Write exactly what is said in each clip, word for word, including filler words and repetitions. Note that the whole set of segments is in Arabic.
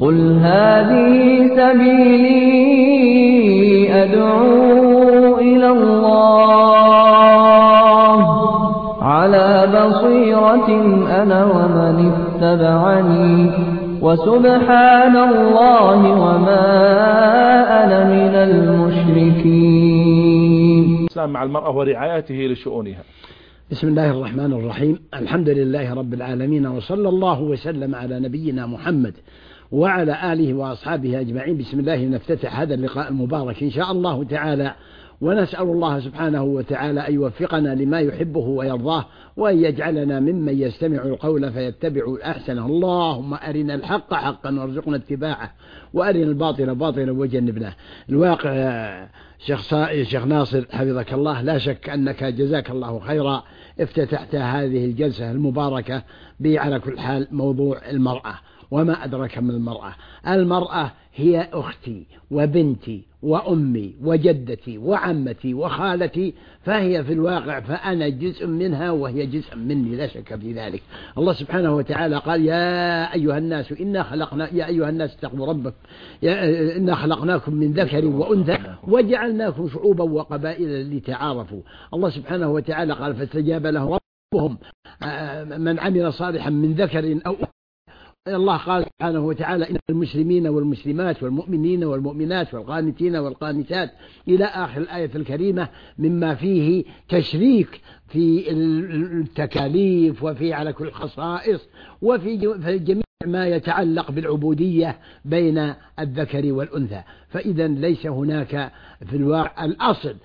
قل هذه سبيلي أدعو إلى الله على بصيرة أنا ومن اتبعني وسبحان الله وما أنا من المشركين. الإسلام مع المرأة ورعايته لشؤونها. بسم الله الرحمن الرحيم. الحمد لله رب العالمين، وصلى الله وسلم على نبينا محمد وعلى آله وأصحابه أجمعين. بسم الله نفتتح هذا اللقاء المبارك إن شاء الله تعالى، ونسأل الله سبحانه وتعالى أن يوفقنا لما يحبه ويرضاه، وأن يجعلنا ممن يستمع القول فيتبع أحسنه. اللهم أرنا الحق حقا وارزقنا اتباعه، وأرنا الباطل باطلا وجنبناه. الواقع شيخ ناصر حفظك الله، لا شك أنك جزاك الله خيرا افتتحت هذه الجلسة المباركة على كل حال موضوع المرأة. وما أدرك من المرأة؟ المرأة هي أختي وبنتي وأمي وجدتي وعمتي وخالتي، فهي في الواقع فأنا جزء منها وهي جزء مني، لا شك في ذلك. الله سبحانه وتعالى قال: يا أيها الناس إنا خلقنا يا أيها الناس اتقوا ربكم إنا خلقناكم من ذكر وأنثى وجعلناكم شعوبا وقبائل لتعارفوا. الله سبحانه وتعالى قال: فاستجاب لهم ربهم من عمل صالحا من ذكر أو الله قال سبحانه وتعالى: إن المسلمين والمسلمات والمؤمنين والمؤمنات والقانتين والقانتات إلى آخر الآية الكريمة، مما فيه تشريك في التكاليف وفي على كل الخصائص وفي جميع ما يتعلق بالعبودية بين الذكر والأنثى. فإذا ليس هناك في الواقع الأصل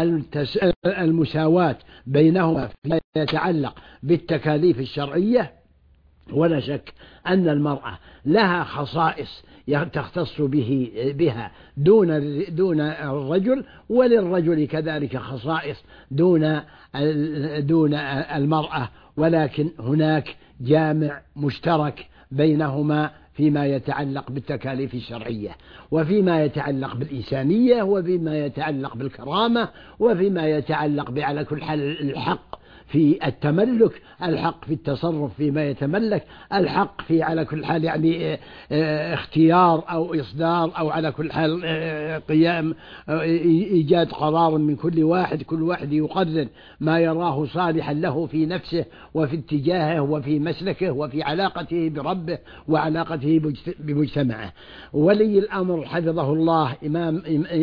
المساواة بينهما فيما يتعلق بالتكاليف الشرعية. ولا شك أن المرأة لها خصائص تختص به بها دون دون الرجل، وللرجل كذلك خصائص دون دون المرأة، ولكن هناك جامع مشترك بينهما فيما يتعلق بالتكاليف الشرعية، وفيما يتعلق بالإنسانية، وفيما يتعلق بالكرامة، وفيما يتعلق على كل حال الحق في التملك، الحق في التصرف فيما يتملك، الحق في على كل حال يعني اختيار أو إصدار أو على كل حال قيام إيجاد قرار من كل واحد، كل واحد يقرر ما يراه صالحا له في نفسه وفي اتجاهه وفي مسلكه وفي علاقته بربه وعلاقته بمجتمعه. ولي الأمر حفظه الله إمام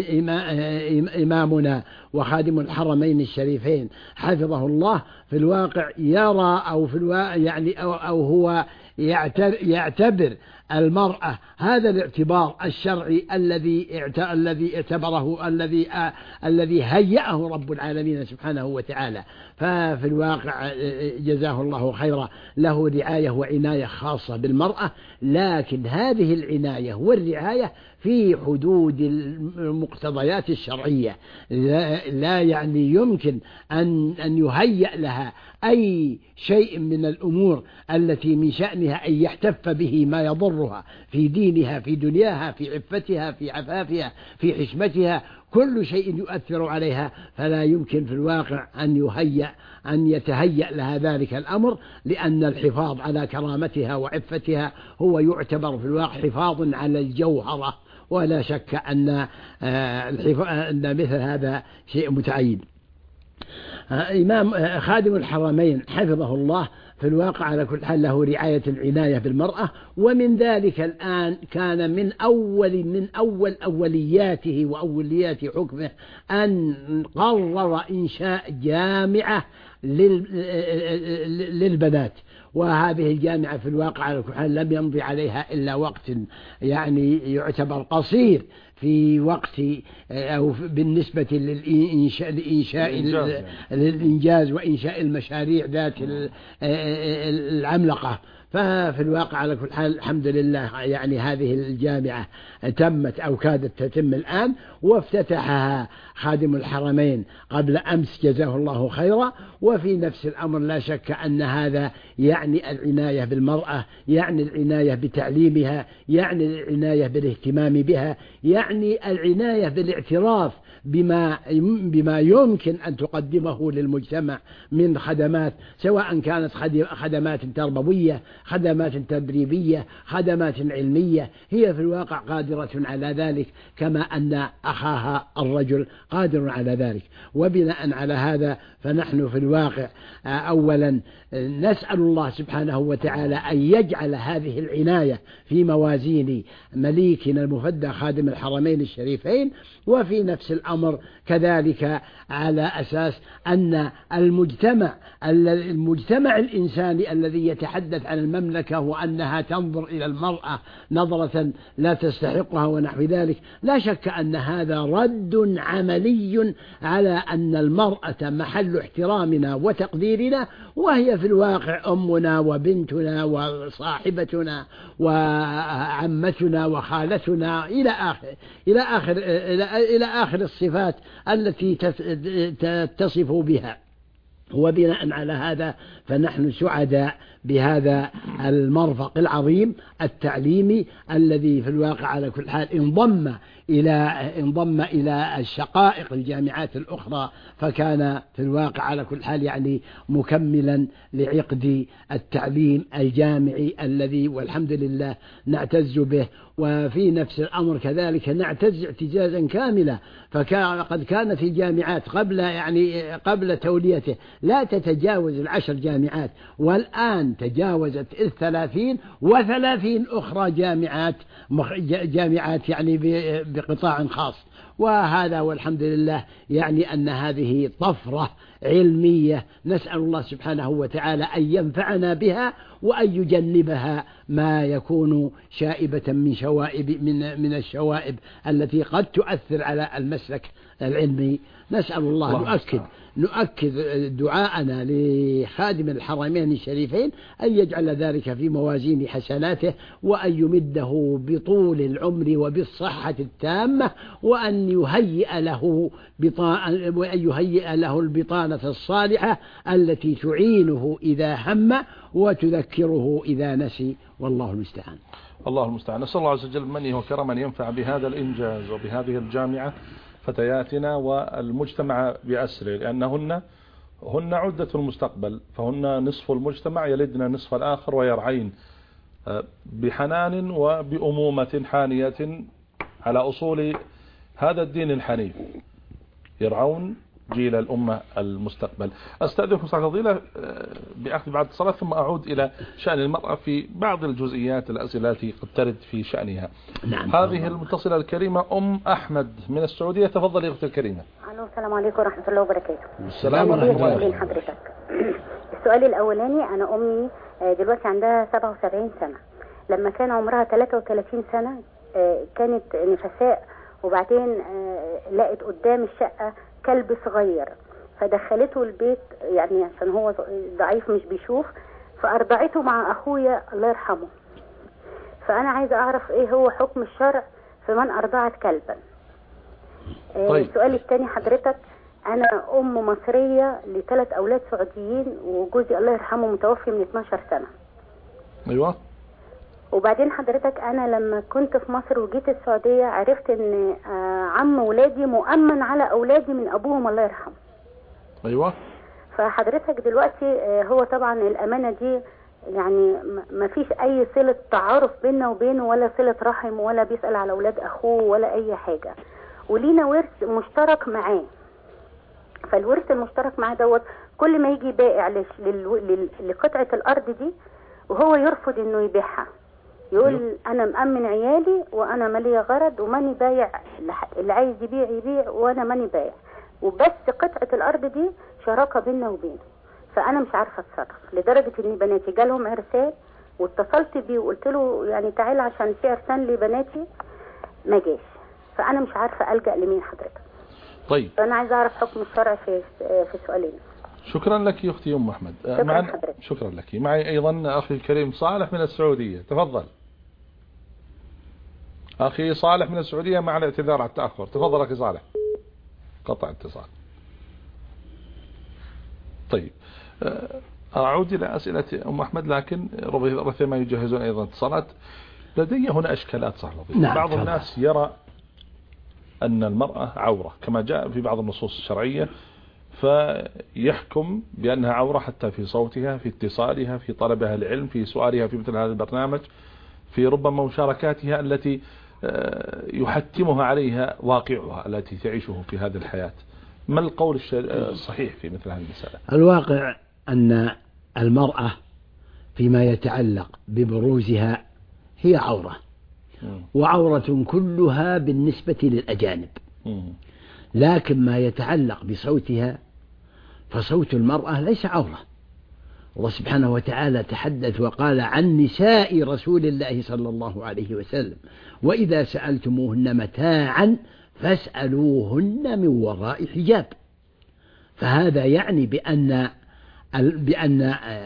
إمامنا وخادم الحرمين الشريفين حفظه الله في الواقع يرى أو في الواقع يعني أو, أو هو يعتبر المرأة هذا الاعتبار الشرعي الذي الذي اعتبره الذي الذي هيأه رب العالمين سبحانه وتعالى. ففي الواقع جزاه الله خيرا له رعاية وعناية خاصة بالمرأة، لكن هذه العناية والرعاية في حدود المقتضيات الشرعية، لا, لا يعني يمكن أن أن يهيأ لها أي شيء من الأمور التي من شأنها أن يحتف به ما يضرها في دينها في دنياها في عفتها في عفافها في حشمتها، كل شيء يؤثر عليها، فلا يمكن في الواقع أن يهيأ أن يتهيأ لها ذلك الأمر، لأن الحفاظ على كرامتها وعفتها هو يعتبر في الواقع حفاظ على الجوهرة، ولا شك أن أن مثل هذا شيء متعين. إمام خادم الحرمين حفظه الله في الواقع على كل حال له رعاية العناية بالمرأة، ومن ذلك الآن كان من أول من أول أولياته وأوليات حكمه أن قرر إنشاء جامعة للبنات، وهذه الجامعة في الواقع على كل حال لم يمضي عليها إلا وقت يعني يعتبر قصير في وقت أو بالنسبة للإنشاء لإنشاء للإنجاز وإنشاء المشاريع ذات العملقة. ففي الواقع على كل حال الحمد لله يعني هذه الجامعة تمت أو كادت تتم الآن، وافتتحها خادم الحرمين قبل أمس جزاه الله خيرا. وفي نفس الأمر لا شك أن هذا يعني العناية بالمرأة، يعني العناية بتعليمها، يعني العناية بالاهتمام بها، يعني العناية بالاعتراف بما بما يمكن أن تقدمه للمجتمع من خدمات، سواء كانت خدمات تربوية، خدمات تدريبية، خدمات علمية، هي في الواقع قادرة على ذلك، كما أن أخاها الرجل قادر على ذلك. وبناء على هذا فنحن في الواقع أولا نسأل الله سبحانه وتعالى أن يجعل هذه العناية في موازين مليكنا المفدى خادم الحرمين الشريفين، وفي نفس الأمر كذلك على أساس أن المجتمع المجتمع الإنساني الذي يتحدث عن المملكة وأنها تنظر إلى المرأة نظرة لا تستحقها ونحو ذلك، لا شك أن هذا رد عملي على أن المرأة محل احترامنا وتقديرنا، وهي في الواقع أمنا وبنتنا وصاحبتنا وعمتنا وخالتنا إلى آخر إلى آخر إلى آخر الصفات التي تتصف بها. وبناء على هذا فنحن سعداء بهذا المرفق العظيم التعليمي الذي في الواقع على كل حال انضم إلى انضم إلى الشقائق الجامعات الأخرى، فكان في الواقع على كل حال يعني مكملا لعقد التعليم الجامعي الذي والحمد لله نعتز به. وفي نفس الأمر كذلك نعتز اعتزازا كاملا، فقد كانت الجامعات قبل يعني قبل توليته لا تتجاوز العشر جامعات، والآن تجاوزت الثلاثين وثلاثين أخرى جامعات جامعات يعني بقطاع خاص. وهذا والحمد لله يعني أن هذه طفرة علمية، نسأل الله سبحانه وتعالى أن ينفعنا بها وأن يجنبها ما يكون شائبة من شوائب من من الشوائب التي قد تؤثر على المسلك العلمي. نسأل الله, الله نؤكد نؤكد دعاءنا لخادم الحرمين الشريفين أن يجعل ذلك في موازين حسناته، وأن يمده بطول العمر وبالصحة التامة، وأن يهيئ له بطانة وأن يهيئ له البطانة الصالحة التي تعينه إذا هم وتذكره إذا نسي، والله المستعان. الله المستعان. نسأل الله عز وجل منه وكرما ينفع بهذا الإنجاز وبهذه الجامعة فتياتنا والمجتمع بأسره، لأنهن هن عدة المستقبل، فهن نصف المجتمع يلدن نصف الآخر ويرعين بحنان وبأمومة حانية على أصول هذا الدين الحنيف، يرعون جيل الأمة المستقبل. أستأذنكم صاحب الفضيلة بأخذ بعد الصلاة ثم أعود إلى شأن المرأة في بعض الجزئيات الأسئلة التي قد ترد في شأنها. نعم. هذه المتصلة الكريمة أم أحمد من السعودية، تفضلي أختي الكريمة. السلام عليكم ورحمة الله وبركاته. السلام ورحمة الله وبركاته. حضرتك السؤال الأولاني، أنا أمي دلوقتي عندها سبعة وسبعين سنة، لما كان عمرها ثلاثة وثلاثين سنة كانت نفساء، وبعدين لقت قدام الشقة كلب صغير فدخلته البيت يعني عشان هو ضعيف مش بيشوف، فأرضعته مع أخويا الله يرحمه. فأنا عايزة أعرف إيه هو حكم الشرع في من أرضعت كلبا. طيب. السؤال الثاني حضرتك، أنا أم مصرية لثلاث أولاد سعوديين، وجوزي الله يرحمه متوفي من اثناشر سنة. أيوة. وبعدين حضرتك أنا لما كنت في مصر وجيت السعودية عرفت إن عم ولادي مؤمن على أولادي من أبوهم الله يرحمه. أيوة. فحضرتك دلوقتي هو طبعا الأمانة دي يعني ما فيش أي صلة تعارف بيننا وبينه، ولا صلة رحم، ولا بيسأل على أولاد أخوه ولا أي حاجة، ولينا ورث مشترك معاه. فالورث المشترك معاه دوت كل ما يجي بائع لقطعة الأرض دي وهو يرفض إنه يبيعها، يقول أنا مأمن عيالي وأنا مالي غرض وماني بايع، اللي عايز يبيع يبيع وأنا ماني بايع، وبس قطعة الأرض دي شراكة بيننا وبينه. فأنا مش عارفة أتصرف، لدرجة إن بناتي جالهم عرسان واتصلت بيه وقلت له يعني تعالى عشان في عرسان لبناتي، ما جاش. فأنا مش عارفة ألجأ لمين حضرتك. طيب. أنا عايزة أعرف حكم الشرع في في سؤالين. شكرا لك يا أختي أم أحمد. شكرا معنا... حضرتك. شكرا لك. معي أيضا أخي الكريم صالح من السعودية، تفضل. أخي صالح من السعودية، مع الاعتذار على التأخر، تفضل أخي صالح. قطع اتصال. طيب أعود إلى أسئلة أم أحمد، لكن ربما يجهزون أيضا اتصالات. لدي هنا أشكالات صحيحة. نعم. بعض الناس يرى أن المرأة عورة كما جاء في بعض النصوص الشرعية، فيحكم بأنها عورة حتى في صوتها، في اتصالها، في طلبها العلم، في سؤالها في مثل هذا البرنامج، في ربما مشاركاتها التي يحتمها عليها واقعها التي تعيشه في هذه الحياة. ما القول الصحيح في مثل هذه المسألة؟ الواقع أن المرأة فيما يتعلق ببروزها هي عورة، وعورة كلها بالنسبة للأجانب، لكن ما يتعلق بصوتها فصوت المرأة ليس عورة. الله سبحانه وتعالى تحدث وقال عن نساء رسول الله صلى الله عليه وسلم: وإذا سألتموهن متاعا فاسألوهن من وراء حجاب. فهذا يعني بأن بأن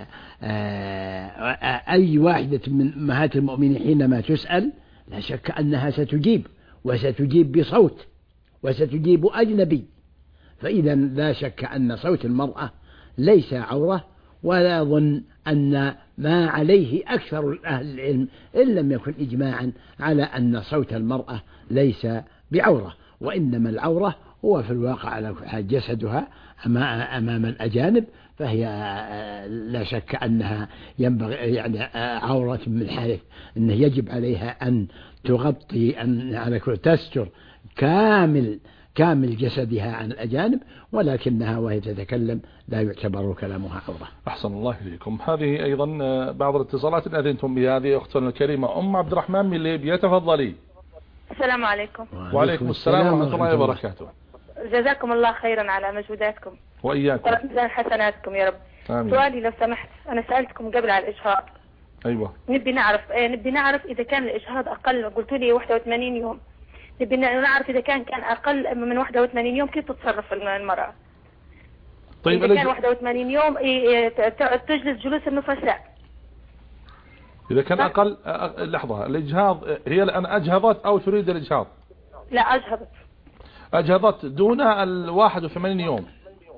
أي واحدة من أمهات المؤمنين حينما تسأل لا شك أنها ستجيب، وستجيب بصوت، وستجيب أجنبي. فإذا لا شك أن صوت المرأة ليس عورة، ولا أظن أن ما عليه أكثر أهل العلم إن لم يكن إجماعا على أن صوت المرأة ليس بعورة، وإنما العورة هو في الواقع على جسدها أمام الأجانب، فهي لا شك أنها ينبغي يعني عورة من حيث أنه يجب عليها أن تغطي، أن على كل تستر كامل كامل جسدها عن الأجانب، ولكنها وهي تتكلم لا يعتبر كلامها عورة. أحسن الله إليكم. هذه أيضا بعض الاتصالات اللي أذنتم بهذه أختنا الكريمة أم عبد الرحمن من ليبيا، تفضلي. السلام عليكم. وعليكم السلام ورحمة الله وبركاته. جزاكم الله خيرا على مجهوداتكم وإياكم. ميزان حسناتكم يا رب. آمين. سؤالي لو سمحت، أنا سألتكم قبل على الإجهاض. أيوة. نبي نعرف إيه نبي نعرف إذا كان الإجهاض أقل، قلت لي واحد وثمانين يوم، نبي نعرف إذا كان كان أقل من واحد وثمانين يوم كيف تتصرف المرأة. طيب إذا كان واحد وثمانين يوم تجلس جلوس النفساء. إذا كان أقل لحظة، الإجهاض هي الآن أجهضت أو تريد الإجهاض؟ لا أجهضت. أجهضت دون الواحد وثمانين يوم.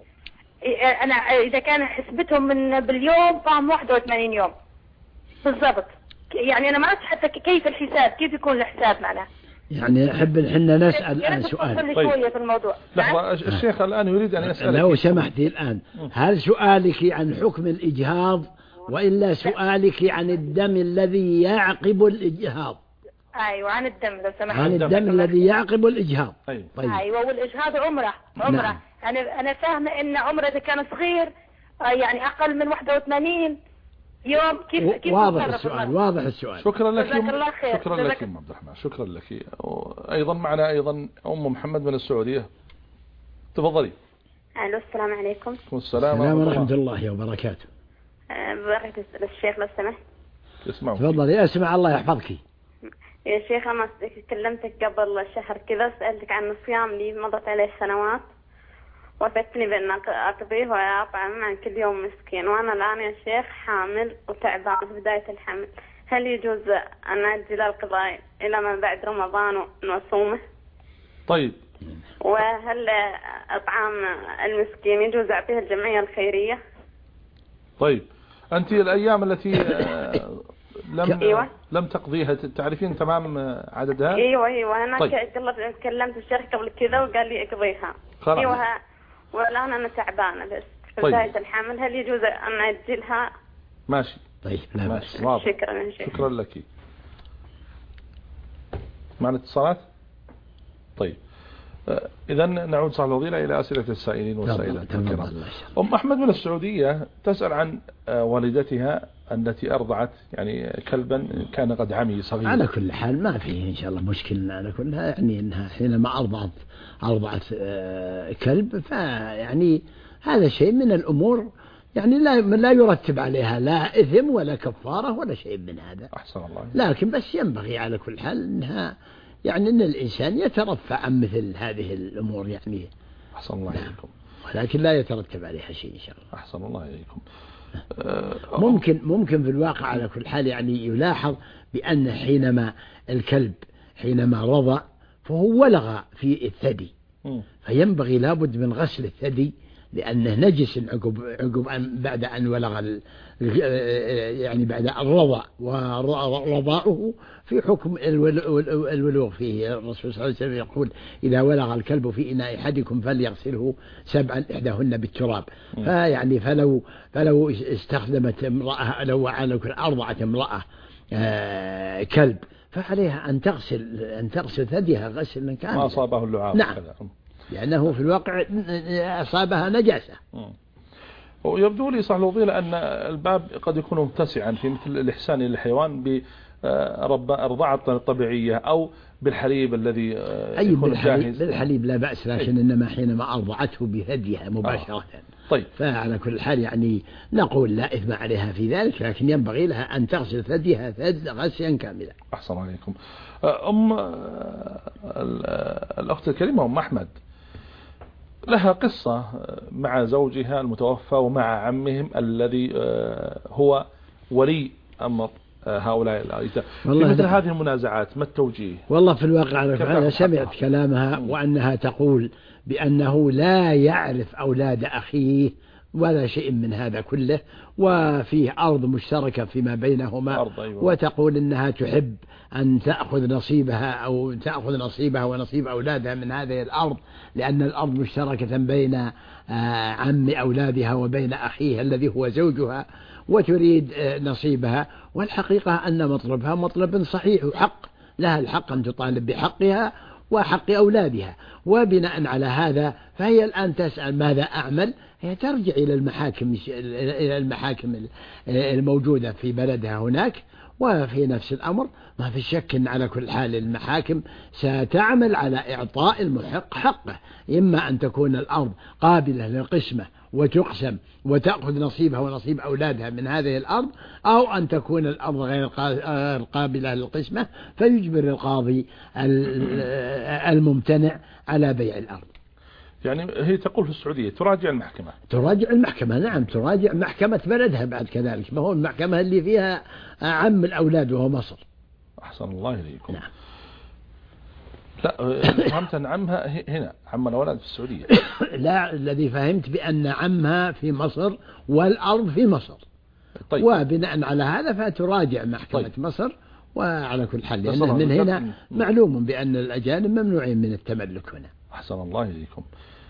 أنا إذا كان حسبتهم من باليوم فهم واحد وثمانين يوم بالضبط. يعني أنا ما أعرف حتى كيف الحساب، كيف يكون الحساب معنا. يعني أحب إحنا نسأل الآن سؤال. طيب. شوية في الموضوع. لحظة، الشيخ الآن يريد أن يسألك. لو سمحتي الآن، هل سؤالك عن حكم الإجهاض وإلا سؤالك عن الدم الذي يعقب الإجهاض؟ أيوة عن الدم لو سمحت. عن الدم الذي يعقب الإجهاض. أيوة. طيب. أيوة والإجهاض عمره عمره نعم. أنا أنا فاهمة إن عمره إذا كان صغير يعني أقل من واحد وثمانين يوم كيف كيف واضح السؤال. واضح السؤال. شكرا لك. شكرا لك أم عبد الرحمن. شكرا لك. أيضا معنا أيضا أم محمد من السعودية، تفضلي. ألو السلام عليكم. السلام ورحمة الله وبركاته. بارك الشيخ لو سمحت. اسمعوا. تفضلي. اسمع الله يحفظك. يا شيخ أنا كلمتك قبل شهر كذا، سألتك عن الصيام اللي مضت عليه سنوات، وفتني بأن أقضيه وأطعم عن كل يوم مسكين، وأنا الآن يا شيخ حامل وتعبان في بداية الحمل، هل يجوز أن أجل القضاء إلى ما بعد رمضان ونصومه؟ طيب. وهل أطعام المسكين يجوز أعطيها الجمعية الخيرية؟ طيب، أنت الأيام التي لم أيوة. لم تقضيها تعرفين تمام عددها؟ ايوه ايوه انا طيب. كلمت الشيخ قبل كذا وقال لي اقضيها. خلاص. ايوه والان انا تعبانه بس في طيب. بدايه الحمل، هل يجوز ان اجلها؟ ماشي. طيب لا ماشي. شكرا شكرا. شكرا لك. معنا اتصالات؟ طيب إذا نعود صاحب الفضيلة إلى أسئلة السائلين والسائلات الكرام. أم أحمد من السعودية تسأل عن والدتها التي أرضعت يعني كلبا كان قد عمي صغير. على كل حال ما فيه إن شاء الله مشكلة على كلها، يعني إنها حينما أرضعت أرضعت كلب، فيعني هذا شيء من الأمور يعني لا لا يرتب عليها لا إثم ولا كفارة ولا شيء من هذا. أحسن الله. لكن بس ينبغي على كل حال إنها يعني أن الإنسان يترفع عن مثل هذه الأمور يعني. أحسن الله إليكم. ولكن لا يترتب عليها شيء إن شاء الله. أحسن الله إليكم. ممكن ممكن في الواقع على كل حال يعني يلاحظ بأن حينما الكلب حينما رضع فهو ولغ في الثدي، فينبغي لابد من غسل الثدي لأنه نجس عقب عقب أن بعد أن ولغ يعني بعد الرضع، ورضاؤه في حكم الولوغ فيه. الرسول صلى الله عليه وسلم يقول إذا ولغ الكلب في إناء أحدكم فليغسله سبعا إحداهن بالتراب. فيعني فلو فلو استخدمت امرأة، لو على أرضعت امرأة آه كلب، فعليها أن تغسل أن تغسل ثديها غسلا كاملا. ما أصابه اللعاب. نعم، لأنه في الواقع أصابها نجاسة. ويبدو لي صح الفضيلة أن الباب قد يكون متسعا في مثل الإحسان للحيوان برضاعة طبيعية أو بالحليب الذي أي يكون بالحليب جاهز. بالحليب لا بأس، لكن أي. إنما حينما أرضعته بهديها مباشرة. آه. طيب. فعلى كل حال يعني نقول لا إثم عليها في ذلك، لكن ينبغي لها أن تغسل ثديها غسلا كاملا. أحسن عليكم. أم الأخت الكريمة أم أحمد لها قصة مع زوجها المتوفى ومع عمهم الذي هو ولي أمر هؤلاء الأيتام. في مثل هذه المنازعات ما التوجيه؟ والله في الواقع أنا سمعت كلامها وأنها تقول بأنه لا يعرف أولاد أخيه ولا شيء من هذا كله، وفيه أرض مشتركة فيما بينهما. أيوة. وتقول إنها تحب أن تأخذ نصيبها أو تأخذ نصيبها ونصيب أولادها من هذه الأرض، لأن الأرض مشتركة بين عم أولادها وبين أخيها الذي هو زوجها، وتريد نصيبها. والحقيقة أن مطلبها مطلب صحيح وحق، لها الحق أن تطالب بحقها وحق أولادها. وبناء على هذا فهي الآن تسأل ماذا أعمل؟ هي ترجع إلى المحاكم إلى المحاكم الموجودة في بلدها هناك. وفي نفس الأمر ما في شك أن على كل حال المحاكم ستعمل على إعطاء المحق حقه، إما أن تكون الأرض قابلة للقسمة وتقسم وتأخذ نصيبها ونصيب أولادها من هذه الأرض، أو أن تكون الأرض غير قابلة للقسمة فيجبر القاضي الممتنع على بيع الأرض. يعني هي تقول في السعودية تراجع المحكمة. تراجع المحكمة، نعم، تراجع محكمة بلدها بعد كذلك، ما هو المحكمة اللي فيها عم الأولاد وهو مصر. أحسن الله إليكم. نعم. لا فهمت أن عمها هنا، عم الأولاد في السعودية. لا، الذي فهمت بأن عمها في مصر والأرض في مصر. طيب. وبناء على هذا فتراجع محكمة طيب. مصر. وعلى كل حال لأنه من هنا معلوم بأن الأجانب ممنوعين من التملك هنا. أحسن الله إليكم.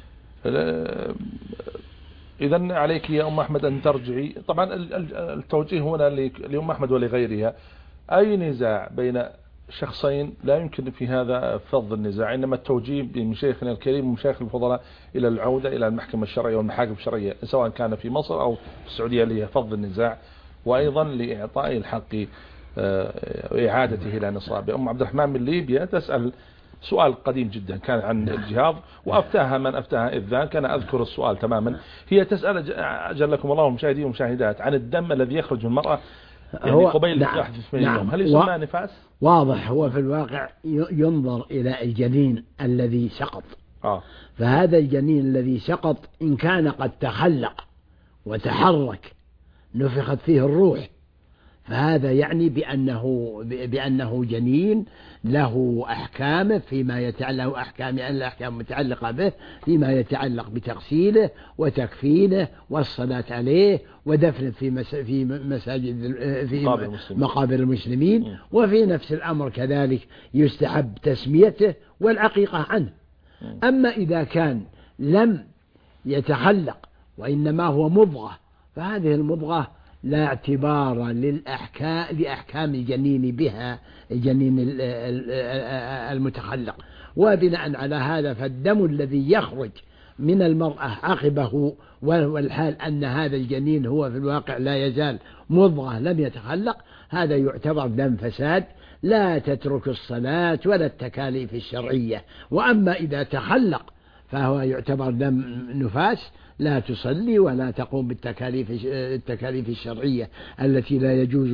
إذن عليك يا أم أحمد أن ترجعي. طبعا التوجيه هنا لأم أحمد ولغيرها، أي نزاع بين شخصين لا يمكن في هذا فض النزاع، إنما التوجيه بمشايخنا الكريم ومشايخ الفضلاء إلى العودة إلى المحكمة الشرعية والمحاكم الشرعية سواء كان في مصر أو في السعودية لفض النزاع، وأيضا لإعطاء الحق وإعادته إلى نصابه. أم عبد الرحمن من ليبيا تسأل سؤال قديم جدا كان عن الجهاض، وأفتاها من أفتاها إذ ذاك، أنا أذكر السؤال تماما. هي تسأل أجلكم الله مشاهدين ومشاهدات عن الدم الذي يخرج من المرأة يعني هو قبيل نعم واحد وثمانين نعم يوم، هل يسمى نفاس؟ واضح. هو في الواقع ينظر إلى الجنين الذي سقط. آه. فهذا الجنين الذي سقط إن كان قد تخلق وتحرك نفخت فيه الروح، فهذا يعني بأنه بأنه جنين له أحكام فيما يتعلق أحكام الأحكام متعلقة به فيما يتعلق بتغسيله وتكفينه والصلاة عليه ودفنه في في مساجد في مقابر المسلمين. وفي نفس الأمر كذلك يستحب تسميته والعقيقة عنه. أما إذا كان لم يتخلق وإنما هو مضغة، فهذه المضغة لا اعتبار للأحكام لأحكام الجنين بها، الجنين المتخلق. وبناء على هذا فالدم الذي يخرج من المرأة عقبه والحال أن هذا الجنين هو في الواقع لا يزال مضغة لم يتخلق، هذا يعتبر دم فساد لا تترك الصلاة ولا التكاليف الشرعية. وأما إذا تخلق فهو يعتبر دم نفاس، لا تصلي ولا تقوم بالتكاليف التكاليف الشرعية التي لا يجوز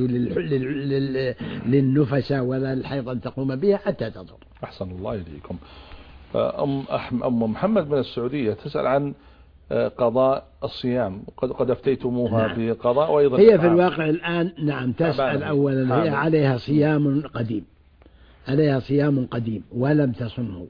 للنفس ولا الحيض أن تقوم بها حتى تطهر. أحسن الله إليكم. أم أم محمد من السعودية تسأل عن قضاء الصيام، قد قد أفتيتموها نعم. بقضاء وأيضا هي في الواقع الآن نعم تسأل أولا، هي عليها صيام قديم عليها صيام قديم ولم تصمه،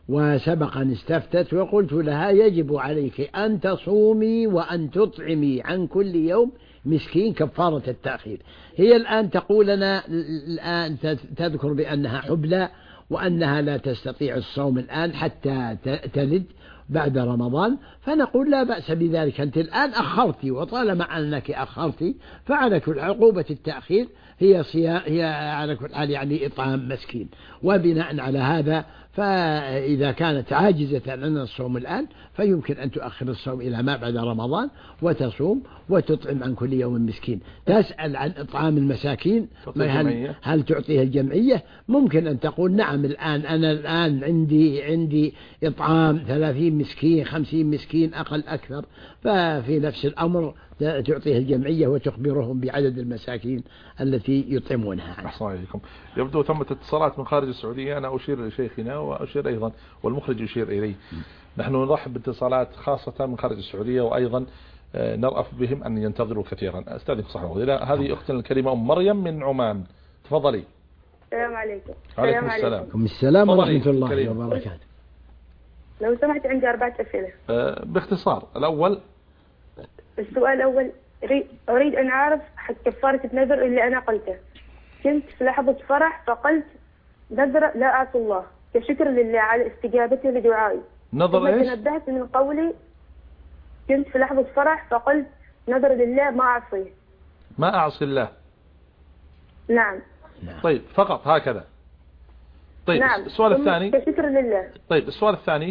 وسبق أن استفتت وقلت لها يجب عليك أن تصومي وأن تطعمي عن كل يوم مسكين كفارة التأخير. هي الآن تقول لنا الآن تذكر بأنها حبلى وأنها لا تستطيع الصوم الآن حتى تلد بعد رمضان، فنقول لا بأس بذلك، أنت الآن أخرتي، وطالما أنك أخرتي فعلى كل عقوبة التأخير هي صيام، هي على كل حال يعني إطعام مسكين. وبناء على هذا فإذا كانت عاجزة عن الصوم الآن فيمكن أن تؤخر الصوم إلى ما بعد رمضان وتصوم وتطعم عن كل يوم مسكين. تسأل عن إطعام المساكين هل, هل تعطيها الجمعية؟ ممكن أن تقول نعم الآن أنا الآن عندي عندي إطعام ثلاثين مسكين خمسين مسكين أقل أكثر، ففي نفس الأمر تعطيها الجمعية وتخبرهم بعدد المساكين التي يطعمونها عنها. أحسن عليكم. يبدو ثمة اتصالات من خارج السعودية، أنا أشير لشيخنا وأشير أيضا والمخرج يشير إليه. نحن نرحب باتصالات خاصة من خارج السعودية، وأيضا نرأف بهم أن ينتظروا كثيرا. أستاذنك صحيح وضيلة. هذه أختنا الكريمة أم مريم من عمان، تفضلي. السلام عليكم. عليكم السلام. عليكم السلام ورحمة الله وبركاته. لو سمحت عندي أربعة أسئلة. أه باختصار. الأول، السؤال الأول أريد أن أعرف حق كفارة النذر اللي أنا قلته. كنت في لحظة فرح فقلت نذر لا أعصي الله كشكر لله على استجابته لدعائي. نذر إيش؟ تنبهت من قولي كنت في لحظة فرح فقلت نذر لله ما أعصيه. ما أعصي الله. نعم. طيب فقط هكذا. طيب نعم. السؤال الثاني. كشكر لله. طيب السؤال الثاني.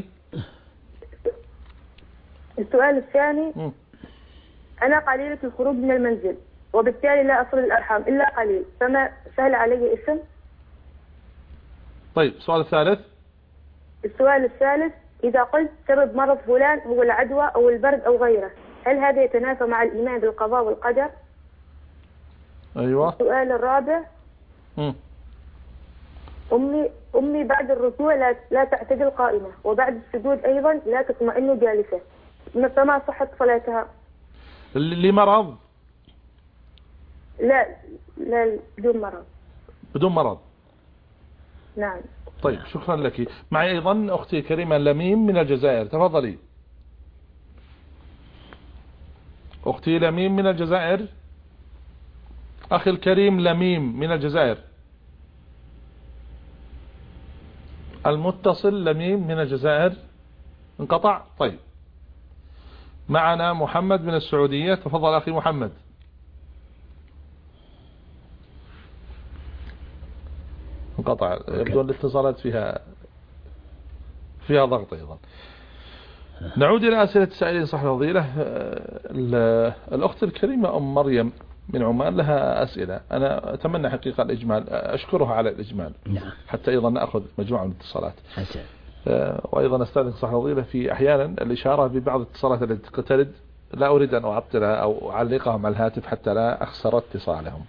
السؤال الثاني م. أنا قليلة الخروج من المنزل وبالتالي لا أصل الأرحام إلا قليل، فما سهل علي اسم؟ طيب السؤال الثالث. السؤال الثالث إذا قلت سبب مرض فلان هو العدوى أو البرد أو غيره، هل هذا يتنافى مع الإيمان بالقضاء والقدر؟ أيوة. السؤال الرابع. م. أمي أمي بعد الركوع لا لا تعتدل قائمة، وبعد السجود أيضا لا تطمئن جالسة، فما صحة صلاتها؟ لمرض؟ لا لا بدون مرض. بدون مرض. نعم. طيب شكرا لك. معي أيضا أختي كريمة لميم من الجزائر، تفضلي. أختي لميم من الجزائر. أخي الكريم لميم من الجزائر. المتصل لميم من الجزائر انقطع. طيب معنا محمد من السعودية، تفضل أخي محمد. انقطع. يبدو أن الاتصالات فيها فيها ضغط أيضا. نعود إلى أسئلة السائلين صاحب الفضيلة. الأخت الكريمة أم مريم من عمان لها أسئلة، أنا أتمنى حقيقة الإجمال، أشكرها على الإجمال حتى أيضا نأخذ مجموعة من الاتصالات. وأيضا أستاذن صاحب الفضيلة في أحيانا الإشارة ببعض الاتصالات التي تقترد لا أريد أن أعطلها أو أعلقهم على الهاتف حتى لا أخسر اتصالهم.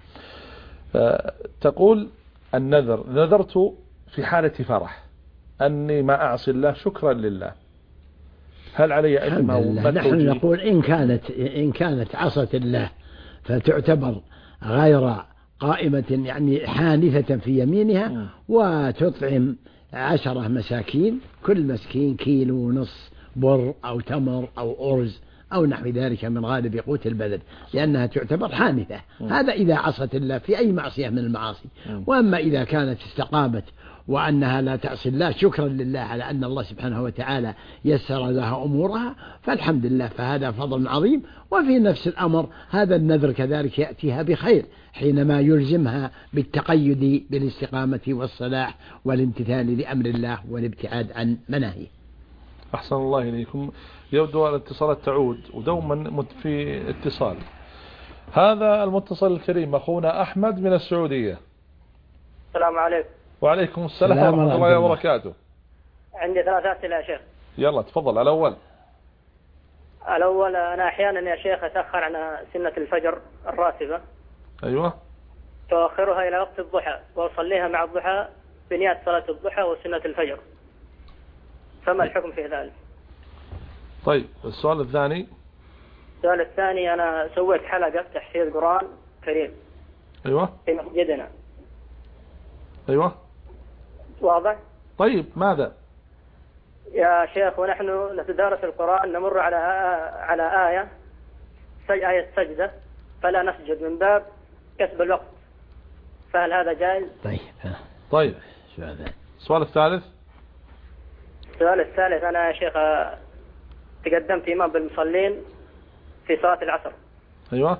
تقول النذر، نذرت في حالة فرح أني ما أعصي الله شكرا لله، هل علي إثم أو نحن نقول إن كانت إن كانت عصت الله فتعتبر غير قائمة يعني حانثة في يمينها، م. وتطعم عشرة مساكين، كل مسكين كيلو ونص بر أو تمر أو أرز أو نحو ذلك من غالب قوت البلد، لأنها تعتبر حانثة. م. هذا إذا عصت الله في أي معصية من المعاصي. م. وأما إذا كانت استقامت وأنها لا تعصي الله شكرا لله على أن الله سبحانه وتعالى يسر لها أمورها فالحمد لله، فهذا فضل عظيم. وفي نفس الأمر هذا النذر كذلك يأتيها بخير حينما يلزمها بالتقيد بالاستقامة والصلاح والامتثال لأمر الله والابتعاد عن مناهيه. أحسن الله إليكم. يبدو الاتصالات تعود ودوما في اتصال. هذا المتصل الكريم أخونا أحمد من السعودية. السلام عليكم. وعليكم السلام ورحمة الله وبركاته. عندي ثلاث أسئلة يا شيخ. يلا تفضل. الأول الأول أنا أحيانا يا شيخ أتأخر عن سنة الفجر الراتبة. أيوة. تؤخرها إلى وقت الضحى وأصليها مع الضحى بنية صلاة الضحى وسنة الفجر، فما الحكم في ذلك؟ طيب السؤال الثاني. السؤال الثاني أنا سويت حلقة تحفيظ قرآن كريم. أيوة. في مسجدنا. أيوة. واضح؟ طيب ماذا؟ يا شيخ ونحن نتدارس القرآن نمر على على آية آية سجدة فلا نسجد من باب كسب الوقت، فهل هذا جائز؟ طيب طيب السؤال الثالث. السؤال الثالث، أنا يا شيخ تقدمت إمام بالمصلين في صلاة العصر. أيوة.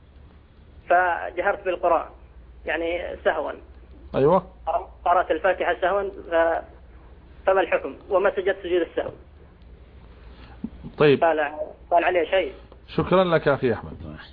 فجهرت بالقراءة يعني سهوا. أيوة. قرأت الفاتحة سهوا، فما الحكم وما سجدت سجود السهو؟ طيب. قال قال عليه شيء. شكرا لك أخي أحمد.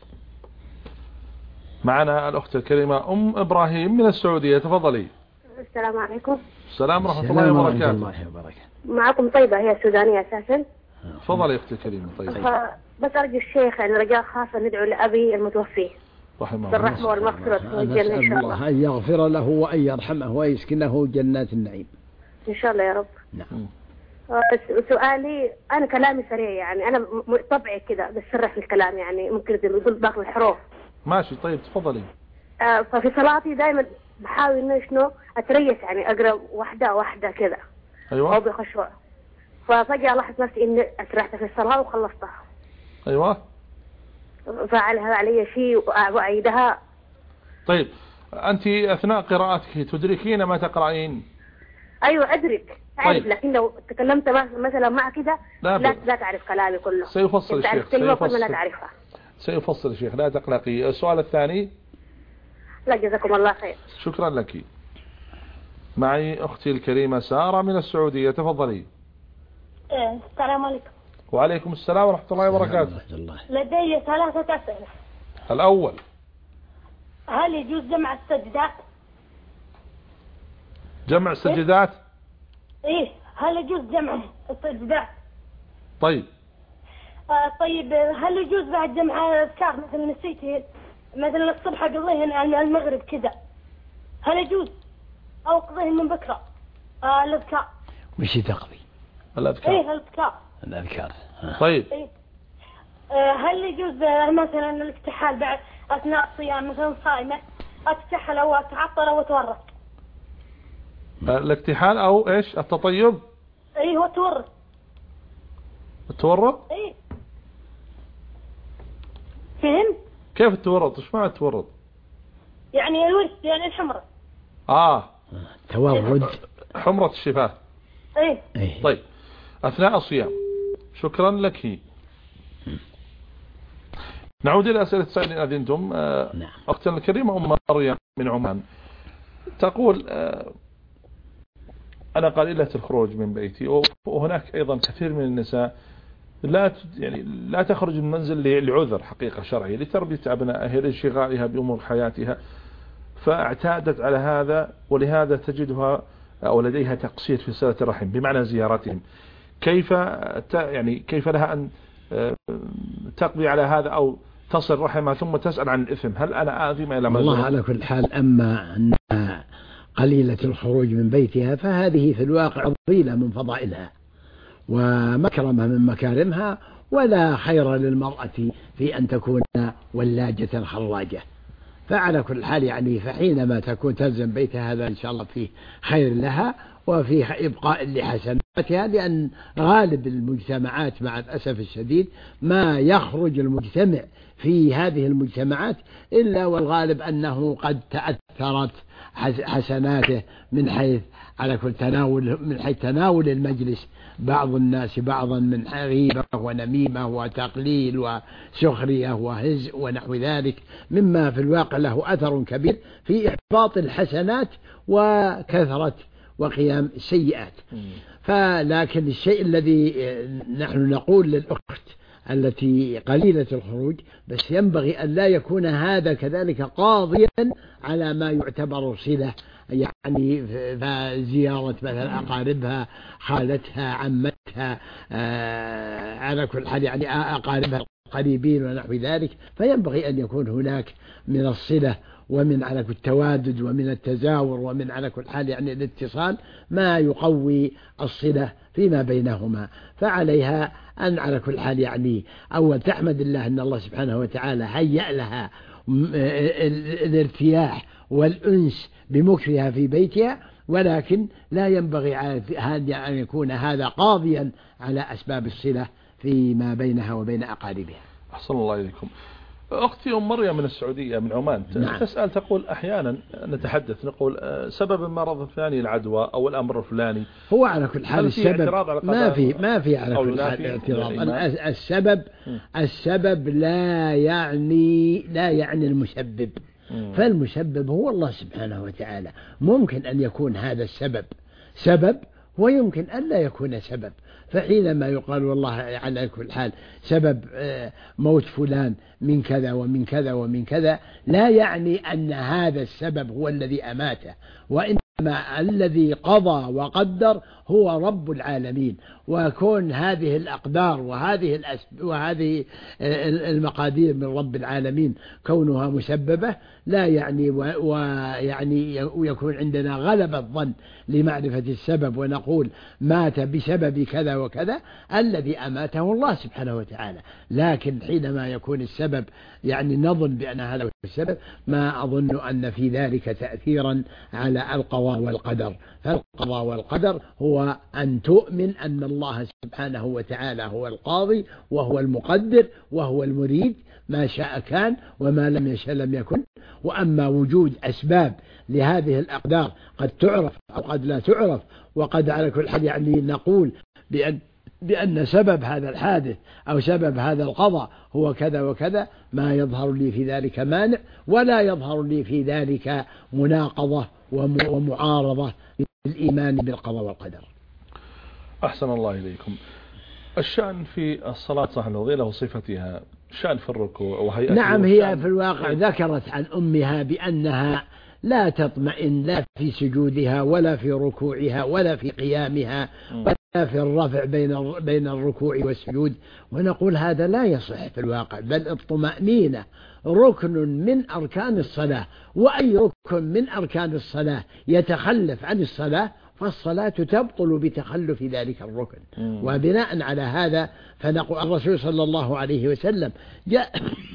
معنا الأخت الكريمة أم إبراهيم من السعودية، تفضلي. السلام عليكم. السلام ورحمة الله وبركاته. معكم طيبة، هي سودانية أساسا. تفضلي يا أختي الكريمة. طيب. بس أرجو الشيخ يعني رجاء خاصة ندعو لأبي المتوفي رحمه الله بالرحمة والمغفرة والجنة إن شاء الله. الله أن يغفر له وأن يرحمه ويسكنه جنات النعيم إن شاء الله يا رب. نعم. سؤالي أنا كلامي سريع، يعني أنا طبعي كذا بسرح في الكلام، يعني ممكن يقول باقي الحروف. ماشي طيب تفضلي. آه ففي صلاتي دائما بحاول إنه شنو أتريث، يعني أقرأ واحدة واحدة كذا. أيوة. أو بخشوع. ففجأة لاحظت نفسي إني أسرحت في الصلاة وخلصتها. أيوة. فعل هذا علي شيء وأعيدها. طيب أنت أثناء قراءتك تدركين ما تقرأين؟ أيوة أدرك أعرف. طيب. لكن لو تكلمت مثلا مع كده لا, لا, لا تعرف كلامي كله. سيفصل الشيخ. سيفصل. لا تعرفها. سيفصل الشيخ لا تقلقي. السؤال الثاني. لا جزاكم الله خير. شكرا لك. معي أختي الكريمة سارة من السعودية، تفضلي. السلام عليكم. وعليكم السلام ورحمة الله وبركاته. لدي ثلاثة أسئلة. الأول، هل يجوز جمع السجدات؟ جمع السجدات؟ إيه هل يجوز جمع السجدات؟ طيب. آه طيب هل يجوز بعد جمع أذكار مثل نسيتي مثل الصبح أقضيهن على المغرب كذا، هل يجوز أو أقضيهن من بكرة آه الأذكار؟ وش تقضي؟ الأذكار. إيه الأذكار. الأذكار. طيب. إيه. آه هل يجوز مثلا الاكتحال بعد أثناء الصيام، مثلا صائمة أتكحل أو أتعطل أو أتورط؟ الاكتحال أو إيش التطيب؟ إيه هو التورط. التورط؟ إيه فهم؟ كيف التورط؟ إيش معنى التورط؟ يعني الورد يعني الحمرة. آه تورد حمرة الشفاه. إيه. إيه. طيب أثناء الصيام. شكرا لك. نعود إلى أسئلة السائل إن أذنتم. نعم. أختنا الكريمة أم مريم من عمان تقول أنا قليلة الخروج من بيتي، وهناك أيضا كثير من النساء لا يعني لا تخرج من المنزل لعذر حقيقة شرعية، لتربية أبنائها لانشغالها بأمور حياتها، فاعتادت على هذا، ولهذا تجدها أو لديها تقصير في صلة الرحم بمعنى زيارتهم. كيف يعني كيف لها أن تقضي على هذا أو تصل رحمها ثم تسأل عن الإثم؟ هل أنا آثم إلى ما الله على كل حال. أما أنها قليلة الخروج من بيتها فهذه في الواقع فضيلة من فضائلها ومكرمة من مكارمها، ولا خير للمرأة في أن تكون ولاجة خراجة. فعلى كل حال يعني فحينما تكون تلزم بيتها هذا إن شاء الله فيه خير لها وفيه إبقاء لحسناتها، لأن غالب المجتمعات مع الأسف الشديد ما يخرج المجتمع في هذه المجتمعات إلا والغالب أنه قد تأثرت حسناته من حيث على كل تناول من حيث تناول المجلس بعض الناس بعضا من غيبة ونميمة وتقليل وسخرية وهزء ونحو ذلك، مما في الواقع له أثر كبير في إحباط الحسنات وكثرة وقيام السيئات. فلكن الشيء الذي نحن نقول للأخت التي قليلة الخروج بس ينبغي أن لا يكون هذا كذلك قاضيا على ما يعتبر صلة، يعني زيارة مثلا أقاربها خالتها عمتها آه على كل حال يعني أقاربها قريبين ونحو ذلك، فينبغي أن يكون هناك من الصلة ومن على كل التوادد ومن التزاور ومن على كل حال يعني الاتصال ما يقوي الصلة فيما بينهما. فعليها أن على كل حال يعني أول تحمد الله أن الله سبحانه وتعالى هيأ لها الارتياح والأنس بمكرها في بيتها، ولكن لا ينبغي أن يكون هذا قاضيا على أسباب الصلة فيما بينها وبين أقاربها. أحسن الله إليكم. أختي أم مريم من السعودية من عمان نعم. تسأل تقول أحيانا نتحدث نقول سبب المرض الفلاني العدوى أو الأمر الفلاني. هو على كل حال السبب ما في ما في على كل حال اعتراض. السبب السبب لا يعني لا يعني المسبب. فالمسبب هو الله سبحانه وتعالى. ممكن أن يكون هذا السبب سبب ويمكن أن لا يكون سبب. فحينما يقال والله على كل حال سبب موت فلان من كذا ومن كذا ومن كذا لا يعني أن هذا السبب هو الذي أماته، وإنما الذي قضى وقدر هو رب العالمين. وكون هذه الأقدار وهذه وهذه المقادير من رب العالمين كونها مسببة لا يعني ويعني ويكون عندنا غلبة الظن لمعرفة السبب ونقول مات بسبب كذا وكذا، الذي أماته الله سبحانه وتعالى. لكن حينما يكون السبب يعني نظن بأن هذا هو السبب، ما أظن أن في ذلك تأثيرا على القضاء والقدر. فالقضاء والقدر هو أن تؤمن أن الله سبحانه وتعالى هو القاضي وهو المقدر وهو المريد، ما شاء كان وما لم يشاء لم يكن. وأما وجود أسباب لهذه الأقدار قد تعرف أو قد لا تعرف، وقد على كل حال يعني نقول بأن بأن سبب هذا الحادث أو سبب هذا القضاء هو كذا وكذا، ما يظهر لي في ذلك مانع ولا يظهر لي في ذلك مناقضة ومعارضة بالإيمان بالقضاء والقدر. أحسن الله إليكم. الشأن في الصلاة صح الفضيلة وصفتها، شأن في الركوع وهيئته. نعم، هي في الواقع ذكرت عن أمها بأنها لا تطمئن لا في سجودها ولا في ركوعها ولا في قيامها ولا في الرفع بين بين الركوع والسجود. ونقول هذا لا يصح في الواقع، بل الطمأنينة ركن من أركان الصلاة، وأي ركن من أركان الصلاة يتخلف عن الصلاة فالصلاة تبطل بتخلف ذلك الركن. وبناء على هذا فنقول الرسول صلى الله عليه وسلم جاء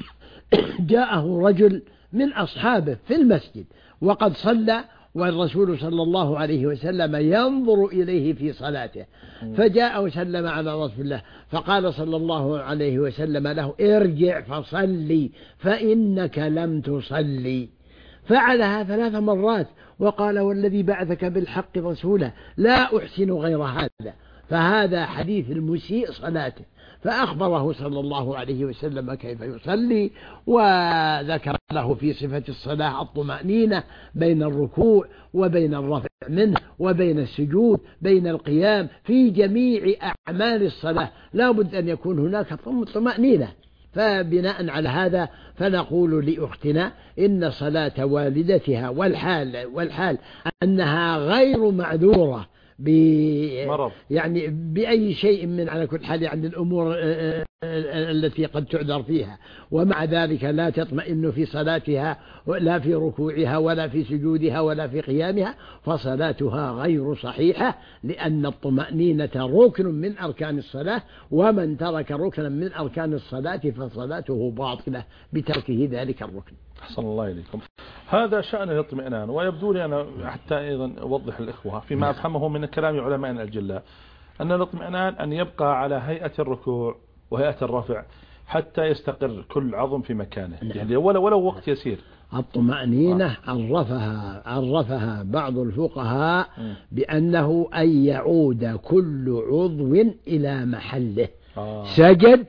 جاءه رجل من أصحابه في المسجد وقد صلى، والرسول صلى الله عليه وسلم ينظر إليه في صلاته، فجاء وسلم على رسول الله فقال صلى الله عليه وسلم له: ارجع فصلي فإنك لم تصلي. فعلها ثلاث مرات وقال: والذي بعثك بالحق رسولا لا أحسن غير هذا. فهذا حديث المسيء صلاته، فأخبره صلى الله عليه وسلم كيف يصلي، وذكر له في صفة الصلاة الطمأنينة بين الركوع وبين الرفع منه وبين السجود بين القيام، في جميع أعمال الصلاة لا بد أن يكون هناك طمأنينة. فبناء على هذا فنقول لأختنا إن صلاة والدتها والحال والحال أنها غير معذورة ب يعني بأي شيء من على كل حال يعني الأمور التي قد تعذر فيها، ومع ذلك لا تطمئن في صلاتها لا في ركوعها ولا في سجودها ولا في قيامها، فصلاتها غير صحيحة، لأن الطمأنينة ركن من أركان الصلاة، ومن ترك ركنا من أركان الصلاة فصلاته باطلة بتركه ذلك الركن. أحسن الله إليكم. هذا شأن الاطمئنان، ويبدو لي أنا حتى أيضا أوضح الإخوة فيما أفهمه من كلام علماء الجلاء أن الاطمئنان أن يبقى على هيئة الركوع وهيئة الرفع حتى يستقر كل عظم في مكانه، يعني ولو ولو وقت يسير. الطمأنينة عرفها عرفها بعض الفقهاء بأنه أن يعود كل عضو إلى محله. آه. سجد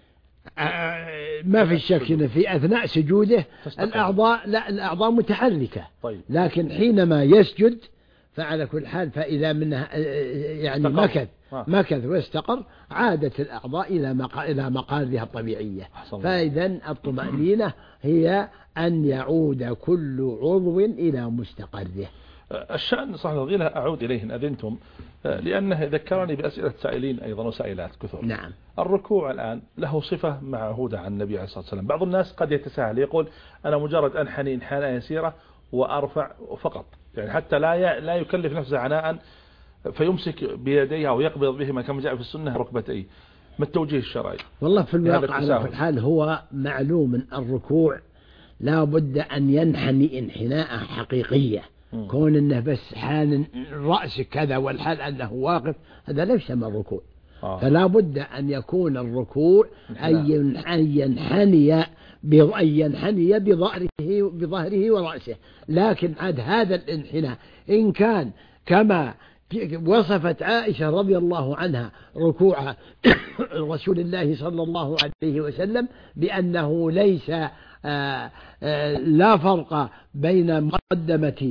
ما في شك إن في أثناء سجوده الأعضاء لا الأعضاء متحركة. طيب. لكن حينما يسجد فعلى كل حال فإذا منها يعني مكث مكث واستقر عادت الأعضاء إلى إلى مقارها الطبيعية. فإذا الطمأنينة هي أن يعود كل عضو إلى مستقره. الشأن صح الفضيلة أعود إليه إن أذنتم، لأنه ذكرني بأسئلة سائلين أيضا وسائلات كثر. نعم. الركوع الآن له صفة معهودة عن النبي عليه الصلاة والسلام. بعض الناس قد يتساهل يقول أنا مجرد أنحني انحناء يسيرة وأرفع فقط، يعني حتى لا لا يكلف نفسه عناء فيمسك بيديه أو يقبض بهما كما جاء في السنة ركبتيه. ما التوجيه الشرعي؟ والله في الواقع على كل حال هو معلوم الركوع لا بد أن ينحني انحناء حقيقية، كون أنه بس حال الرأس كذا والحال أنه واقف هذا ليس من الركوع. آه. فلا بد أن يكون الركوع أن ينحني أن ينحني بظهره بظهره ورأسه. لكن عاد هذا الانحناء إن كان كما وصفت عائشة رضي الله عنها ركوع رسول الله صلى الله عليه وسلم بأنه ليس آآ آآ لا فرق بين مقدمة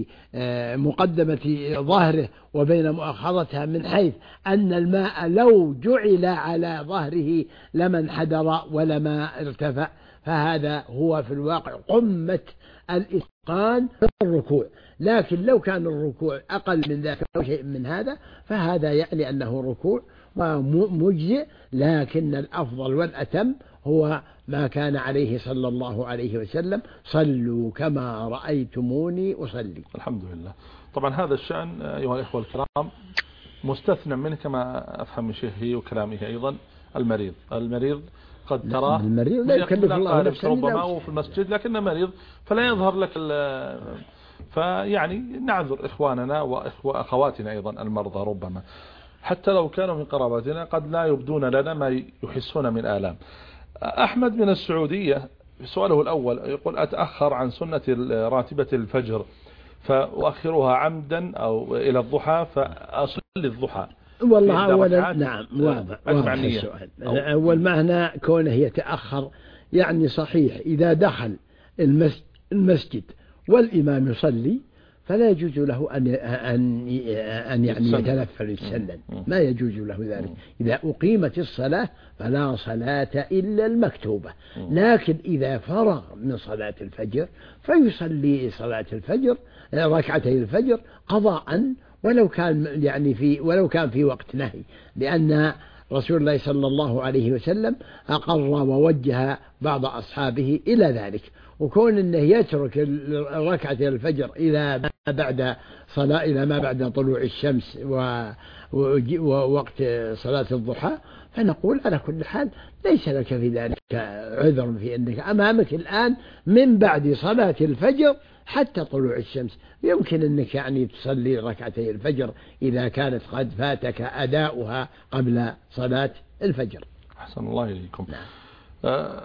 مقدمة ظهره وبين مؤخرتها، من حيث أن الماء لو جعل على ظهره لما انحدر ولما ارتفع. فهذا هو في الواقع قمة الإتقان في الركوع. لكن لو كان الركوع أقل من ذلك أو شيء من هذا فهذا يعني أنه ركوع مجزئ، لكن الأفضل والأتم هو ما كان عليه صلى الله عليه وسلم: صلوا كما رأيتموني أصلي. الحمد لله. طبعا هذا الشأن أيها الإخوة الكرام مستثنى منه كما أفهم من شيخه وكلامه أيضا المريض. المريض قد ترى المريض لا يكلف الله نفسا ربما هو في المسجد لكنه مريض فلا يظهر لك، فيعني نعذر إخواننا وأخواتنا أيضا المرضى ربما حتى لو كانوا من قرابتنا قد لا يبدون لنا ما يحسون من آلام. أحمد من السعودية في سؤاله الأول يقول: أتأخر عن سنة راتبة الفجر فأؤخرها عمدا أو إلى الضحى فأصلي الضحى. والله أولا نعم واضح واضح السؤال. أول معنى كونه يتأخر يعني صحيح إذا دخل المسجد والإمام يصلي فلا يجوز له أن أن أن يعني يتنفل يتسنن، ما يجوز له ذلك. إذا أقيمت الصلاة فلا صلاة إلا المكتوبة. لكن إذا فرغ من صلاة الفجر فيصلي صلاة الفجر ركعتي الفجر قضاء ولو كان يعني في ولو كان في وقت نهي، لأن رسول الله صلى الله عليه وسلم أقر ووجه بعض أصحابه إلى ذلك. وكون أنه يترك ركعة الفجر إلى ما بعد صلاة إلى ما بعد طلوع الشمس ووقت صلاة الضحى فنقول على كل حال ليس لك في ذلك عذر، في أنك أمامك الآن من بعد صلاة الفجر حتى طلوع الشمس يمكن أنك يعني تصلي ركعتي الفجر إذا كانت قد فاتك أداؤها قبل صلاة الفجر. أحسن الله إليكم. نعم. آه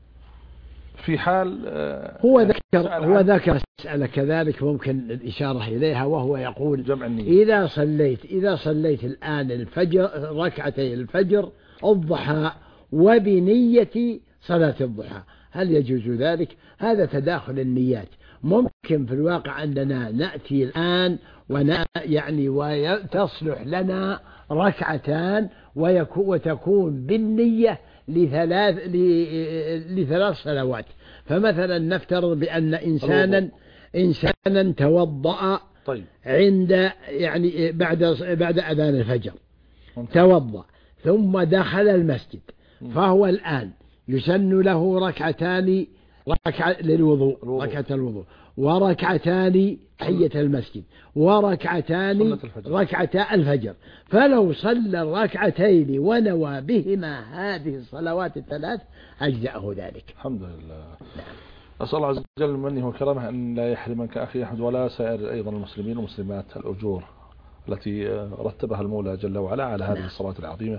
في حال آه هو ذكر هو ذكر مسألة كذلك ممكن الإشارة إليها، وهو يقول: جمع النية. إذا صليت إذا صليت الآن الفجر ركعتي الفجر الضحى وبنية صلاة الضحى هل يجوز ذلك؟ هذا تداخل النيات. ممكن في الواقع أننا نأتي الآن ونا يعني وتصلح لنا ركعتان وتكون بالنية لثلاث لثلاث صلوات. فمثلا نفترض بأن إنسانا إنسانا توضأ طيب. عند يعني بعد بعد أذان الفجر توضأ ثم دخل المسجد، فهو الآن يسن له ركعتان ركعة للوضوء ركعة الوضوء وركعتان تحية المسجد وركعتان ركعتا الفجر. فلو صلى الركعتين ونوى بهما هذه الصلوات الثلاث أجزأه ذلك. الحمد لله. أسأل الله عز وجل منه وكرمه أن لا يحرمك أخي أحد ولا سائر أيضا المسلمين والمسلمات الأجور التي رتبها المولى جل وعلا على هذه الصلاة العظيمة.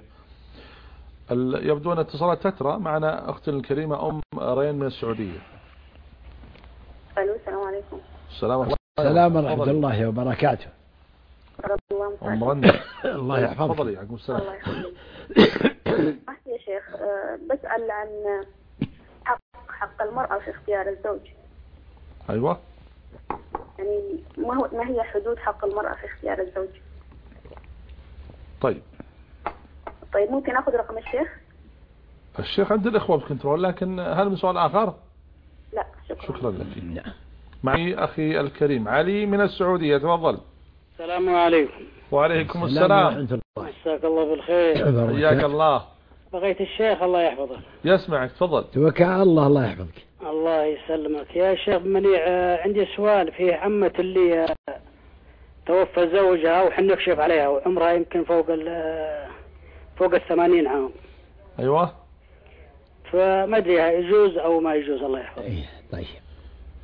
يبدو أن اتصالات تترى معنا أختي الكريمة أم رين من السعودية. ألو السلام عليكم. السلام عليكم. السلام ورحمة الله وبركاته. أم رن الله يحفظك. تفضلي. عليكم السلام. الله يحفظك. يا شيخ بسأل عن حق حق المرأة في اختيار الزوج. أيوة. يعني ما هو ما هي حدود حق المرأة في اختيار الزوج؟ طيب. طيب ممكن أخذ رقم الشيخ؟ الشيخ عند الإخوة بالكنترول، لكن هل من سؤال آخر؟ لا شكرا. شكرا لك. نعم. معي أخي الكريم علي من السعودية، تفضل. السلام عليكم. وعليكم السلام. مساك الله بالخير. حياك الله. بغيت الشيخ الله يحفظك. يسمعك تفضل. توكل على الله الله يحفظك. الله يسلمك يا شيخ منيع. عندي سؤال في عمة اللي توفى زوجها وحنا نكشف عليها وعمرها يمكن فوق ال فوق الثمانين عام. أيوة. فما أدري يجوز أو ما يجوز الله يحفظك. إيه طيب.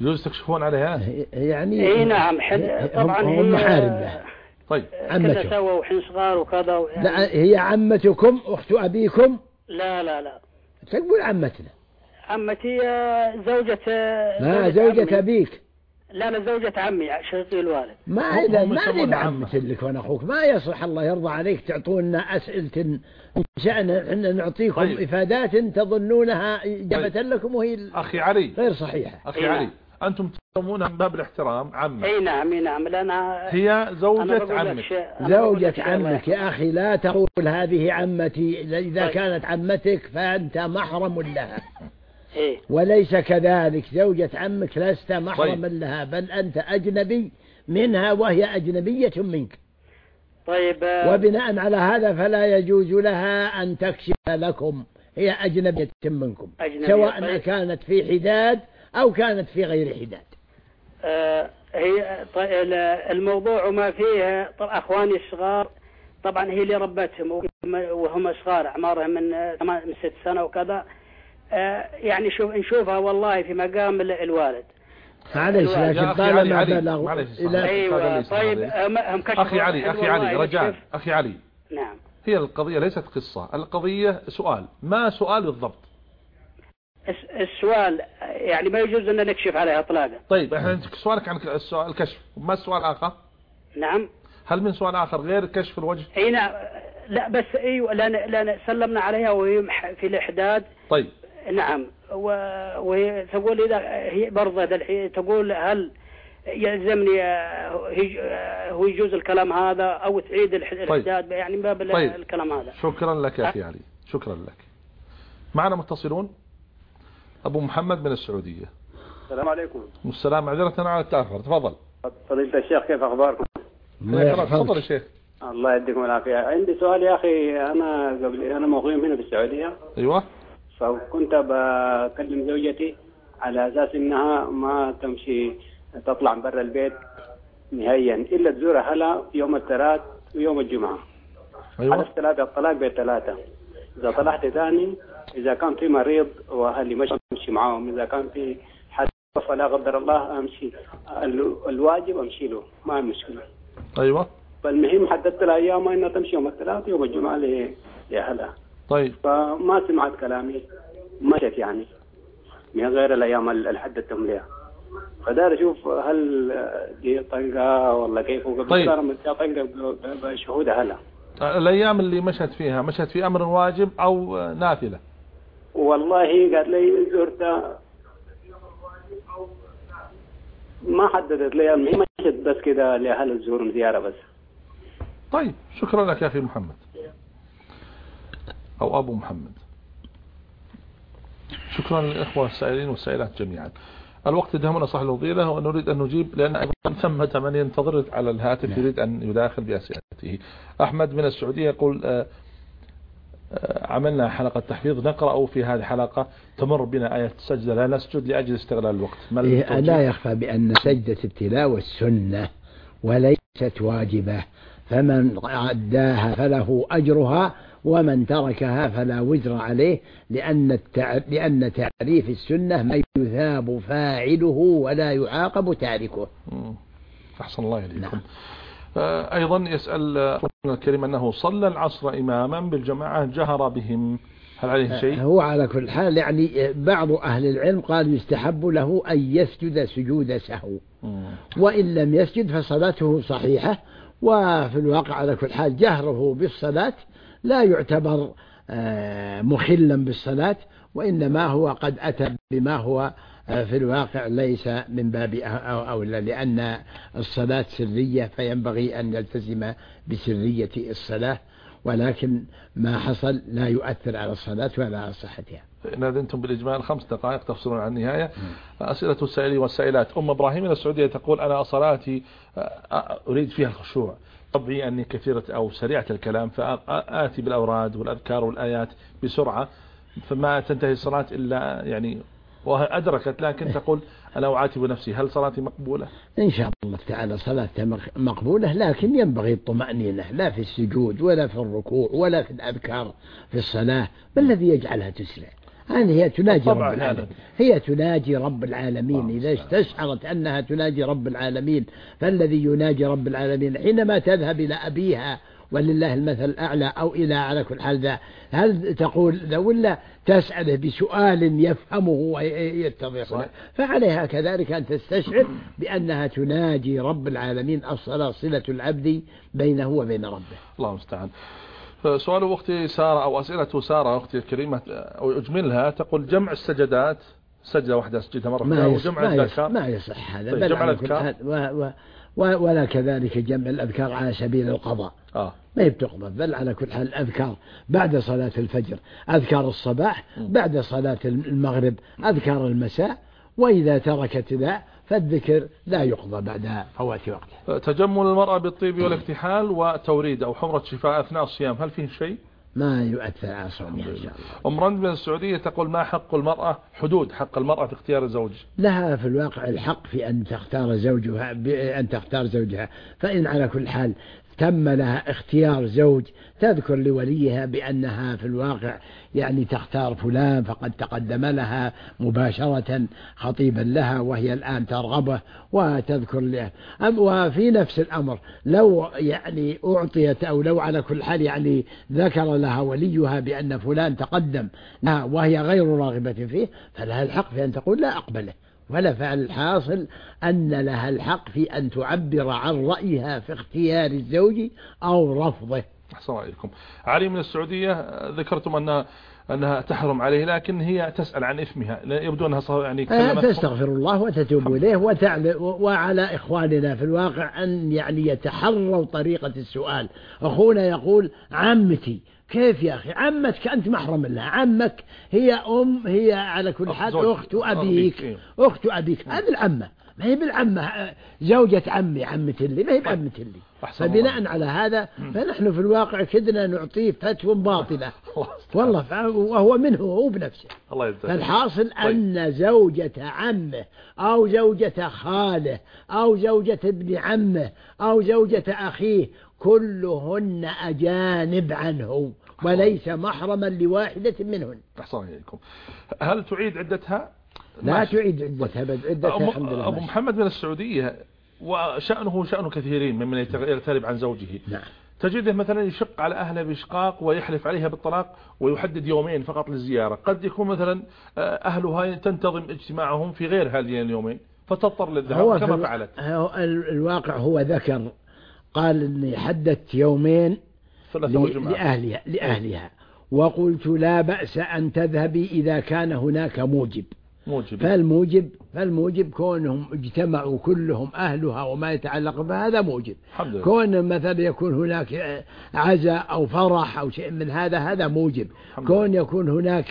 يجوز تكشفون عليها؟ يعني اي نعم طبعا هم محارم لها. طيب كذا سوا وحين صغار وكذا يعني. لا هي عمتكم أخت أبيكم؟ لا لا لا تقول عمتنا. عمتي زوجة ما زوجة أبيك. لا لا زوجة عمي شقيق الوالد. ما إذا ما إذا عمت لك وأنا أخوك ما يصح الله يرضى عليك تعطونا أسئلة شأن إحنا نعطيكم طيب. إفادات تظنونها إجابة طيب. لكم وهي أخي علي غير صحيحة. أخي علي أنتم تسمونها من باب الاحترام عمك. أي نعم أي نعم لأنها هي زوجة عمك. زوجة عمك يا أخي لا تقول هذه عمتي إذا طيب. كانت عمتك فأنت محرم لها. إيه؟ وليس كذلك زوجة عمك لست محرما طيب. لها بل أنت أجنبي منها وهي أجنبية منك. طيب وبناء على هذا فلا يجوز لها أن تكشف لكم هي أجنبية منكم أجنبية. سواء طيب. كانت في حداد أو كانت في غير حداد. آه هي طيب الموضوع ما فيه طبعا أخواني الصغار طبعا هي اللي ربتهم وهم صغار أعمارهم من من ست سنة وكذا. آه يعني شوف نشوفها والله في مقام الوالد. معلش لكن طالما بلغ أيوة طيب هم أخي علي أخي علي رجاء أخي علي. نعم. هي القضية ليست قصة، القضية سؤال، ما سؤال بالضبط؟ السؤال يعني ما يجوز أن نكشف عليها إطلاقا. طيب احنا سؤالك عن السؤال الكشف، ما السؤال آخر؟ نعم. هل من سؤال آخر غير كشف الوجه؟ أي نعم لا بس أيوة لأن لأن سلمنا عليها وهي في الإحداد. طيب. نعم وهي تقول إذا هي برضه تقول هل يلزمني هو يجوز الكلام هذا أو تعيد الإحداد طيب. يعني باب طيب. الكلام هذا. شكرا لك يا أخي علي شكرا لك. معنا متصلون أبو محمد من السعودية. السلام عليكم. والسلام معذرة على التأخر تفضل. فضيلة الشيخ كيف أخباركم؟ تفضل يا شيخ. الله يديكم العافية. عندي سؤال يا أخي أنا قبل أنا مقيم هنا في السعودية. أيوة. فكنت بكلم زوجتي على أساس إنها ما تمشي تطلع من برا البيت نهائيا إلا تزور أهلها يوم الثلاث ويوم الجمعة. أيوة. على الثلاثة الطلاق بثلاثة. إذا طلعت ثاني إذا كان في مريض وأهلي مش أمشي معاهم، إذا كان في حد فلا قدر الله أمشي الواجب أمشي له ما هي مشكلة. أيوة. فالمهم حددت لها أيام إنها تمشي يوم الثلاث يوم الجمعة لأهلها. طيب. فما سمعت كلامي مشت يعني من غير الأيام اللي حددتهم لها. فدار أشوف هل دي طنقة ولا كيف. طيب. طنقة بشهود أهلها. الأيام اللي مشت فيها مشت في أمر واجب أو نافلة؟ والله قال لي زرتها ما حددت لي المهم مشت بس كده لأهل الزور زيارة بس. طيب شكرا لك يا أخي محمد أو أبو محمد. شكرا للإخوة السائلين والسائلات جميعا. الوقت دهمنا صح الوضيلة ونريد أن نجيب لأن أيضا ثمة من ينتظر على الهاتف يريد أن يداخل بأسئلته. أحمد من السعودية يقول آآ آآ عملنا حلقة تحفيظ نقرأ في هذه الحلقة تمر بنا آية السجدة لا نسجد لأجل استغلال الوقت. إيه لا يخفى بأن سجدة التلاوة السنة وليست واجبة، فمن أداها فله أجرها ومن تركها فلا وزر عليه، لأن التع... لأن تعريف السنة ما يثاب فاعله ولا يعاقب تاركه. أحسن الله إليكم. نعم. أيضا يسأل الكريم أنه صلى العصر إماما بالجماعة جهر بهم هل عليه شيء؟ هو على كل حال يعني بعض أهل العلم قال يستحب له أن يسجد سجود سهو، وإن لم يسجد فصلاته صحيحة. وفي الواقع على كل حال جهره بالصلاة لا يعتبر مخلا بالصلاة، وإنما هو قد أتى بما هو في الواقع ليس من باب أولى، لأن الصلاة سرية فينبغي أن يلتزم بسرية الصلاة، ولكن ما حصل لا يؤثر على الصلاة ولا على صحتها. نادنتم بالإجمال خمس دقائق تفصلون عن النهاية. أسئلة السائلين والسائلات. أم إبراهيم من السعودية تقول أنا صلاتي أريد فيها الخشوع، طبعي أني كثيرة أو سريعة الكلام فآتي بالأوراد والأذكار والآيات بسرعة فما تنتهي الصلاة إلا يعني وأدركت، لكن تقول أنا أعاتب نفسي هل صلاتي مقبولة؟ إن شاء الله تعالى صلاتها مقبولة، لكن ينبغي الطمأنينة لا في السجود ولا في الركوع ولا في الأذكار في الصلاة. ما الذي يجعلها تسرع؟ هذه هي تناجي رب طبعاً العالمين، يعني. هي تناجي رب العالمين. آه، إذا استشعرت أنها تناجي رب العالمين، فالذي يناجي رب العالمين حينما تذهب إلى أبيها ولله المثل الأعلى أو إلى على كل حال ذا، هل تقول ذا ولا تسأله بسؤال يفهمه ويتضح؟ فعليها كذلك أن تستشعر بأنها تناجي رب العالمين. الصلاة صلة العبد بينه وبين ربه. الله المستعان. سؤال أختي سارة أو أسئلة سارة أختي الكريمة أو أجملها، تقول جمع السجدات، سجدة واحدة سجدها مرة ما أو يصح جمع ما الأذكار يصح, ما يصح هذا. طيب بل جمع على كل الأذكار حال و و و ولا كذلك جمع الأذكار على سبيل القضاء. آه. ما بتقضى، بل على كل حال أذكار بعد صلاة الفجر، أذكار الصباح بعد صلاة المغرب، أذكار المساء، وإذا تركت ذا فالذكر لا يقضى بعد فوات وقته. تجمل المرأة بالطيب والاكتحال وتوريد أو حمرة شفاء أثناء الصيام، هل فيه شيء؟ ما يؤثر على صومها إن شاء الله. أم رند من السعودية تقول ما حق المرأة، حدود حق المرأة في اختيار الزوج؟ لها في الواقع الحق في أن تختار زوجها، أن تختار زوجها، فإن على كل حال تم لها اختيار زوج تذكر لوليها بأنها في الواقع يعني تختار فلان فقد تقدم لها مباشرة خطيبا لها وهي الآن ترغبه وتذكر له. وفي نفس الأمر لو يعني أعطيت أو لو على كل حال يعني ذكر لها وليها بأن فلان تقدم لها وهي غير راغبة فيه، فلها الحق في أن تقول لا أقبله. ولا فعل الحاصل أن لها الحق في أن تعبر عن رأيها في اختيار الزوج أو رفضه. أحسن عليكم. علي من السعودية ذكرتم أنها أنها تحرم عليه، لكن هي تسأل عن إثمها، يبدو أنها صار يعني تستغفر الله وتتوب إليه وتعلم. وعلى إخواننا في الواقع أن يعني يتحروا طريقة السؤال. أخونا يقول عمتي، كيف يا أخي عمتك أنت محرم لها، عمك هي أم، هي على كل حال أخت أبيك، أخت أبيك، هذه العمة ما هي بالعمة، زوجة عمي عمة اللي ما هي بعمة اللي. فبناء على هذا فنحن في الواقع كدنا نعطيه فتوى باطلة والله، وهو منه هو بنفسه. فالحاصل أن زوجة عمه أو زوجة خاله أو زوجة ابن عمه أو زوجة أخيه كلهن أجانب عنه وليس محرما لواحدة منهن. أحسن عليكم. هل تعيد عدتها؟ لا تعيد عدتها بل عدتها الحمد لله. أبو محمد من السعودية وشأنه شأن كثيرين ممن يغترب عن زوجه. نعم. تجده مثلا يشق على أهله بإشقاق ويحلف عليها بالطلاق ويحدد يومين فقط للزيارة. قد يكون مثلا أهلها تنتظم اجتماعهم في غير هذه اليومين فتضطر للذهاب كما فعلت. الواقع هو ذكر قال إني حددت يومين لأهلها, لأهلها وقلت لا بأس أن تذهبي إذا كان هناك موجب. موجب. فالموجب فالموجب كونهم اجتمعوا كلهم أهلها وما يتعلق بهذا موجب. كون مثلا يكون هناك عزاء أو فرح أو شيء من هذا هذا موجب. كون يكون هناك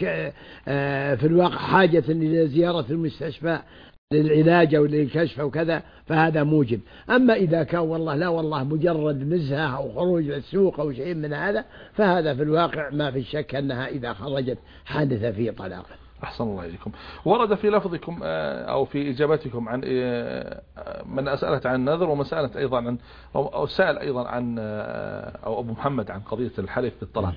في الواقع حاجة إلى زيارة المستشفى للعلاج أو للكشف أو كذا فهذا موجب. أما إذا كان والله لا والله مجرد نزهة أو خروج للسوق أو شيء من هذا فهذا في الواقع ما في الشك أنها إذا خرجت حادث في طلاق. أحسن الله إليكم. ورد في لفظكم أو في إجابتكم عن من أسألت عن النذر ومسألة أيضا عن أو سأل أيضا عن أو أبو محمد عن قضية الحلف بالطلاق.